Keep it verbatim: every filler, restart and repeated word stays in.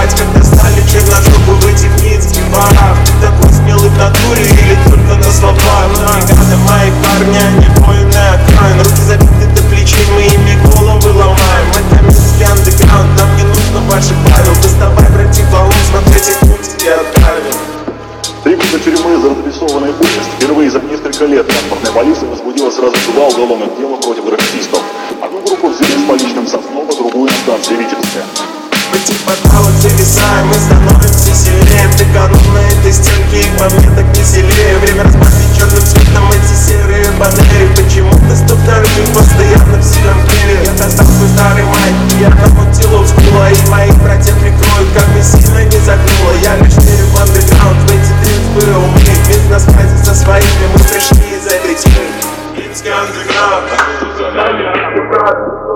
убивать, когда стали черножопы в этих минских барах. Ты такой смелый в натуре или только на словах? Бригада мои парни, они воины окраин, руки забиты до плечей, мы ими головы ломаем. Это минский андеграунд, нам не нужно ваших правил. Доставай, братик, баллон, смотреть их путь тебе отправим. Три года тюрьмы за нарисованные участь. Впервые за несколько лет транспортная полиция возбудила сразу два уголовных дела против граффитистов. Одну группу взяли с поличным Соснова, другую на станции Витебская. В этих подвалах зависаем, мы становимся сильнее. Ты канул на этой стенке, и по мне так веселее. Время разбавить черным цветом эти серые панели. Почему-то сто вторых постоянно в сильном деле. Я достал свой старый майк, я намутил скула, и моих братьев прикроют, как бы сильно не загнуло. Я лишь верю в андеграунд, в эти тринспы у меня вместе на связи со своими, мы пришли из этой тьмы. Минский андеграунд, тут за нами, брат.